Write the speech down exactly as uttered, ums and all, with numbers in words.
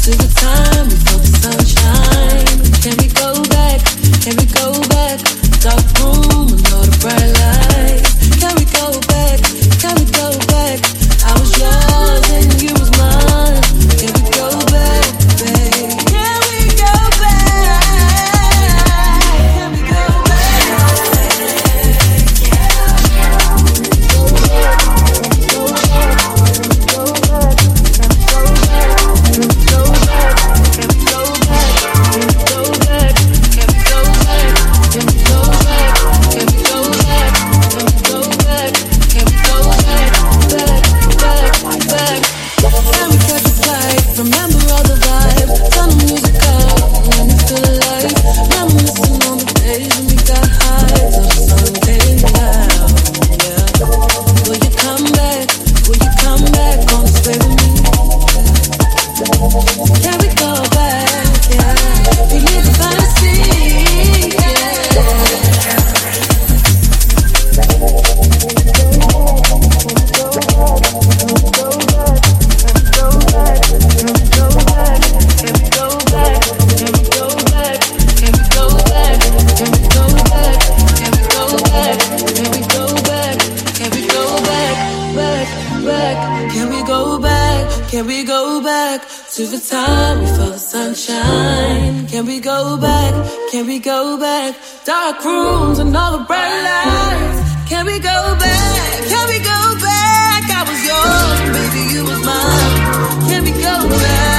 Can we go back to the time before the sunshine? Can we go back? Can we go back? Dark rooms and all the bright lights. Can we go back? Can we go back? I was yours, baby, you was mine. Can we go back?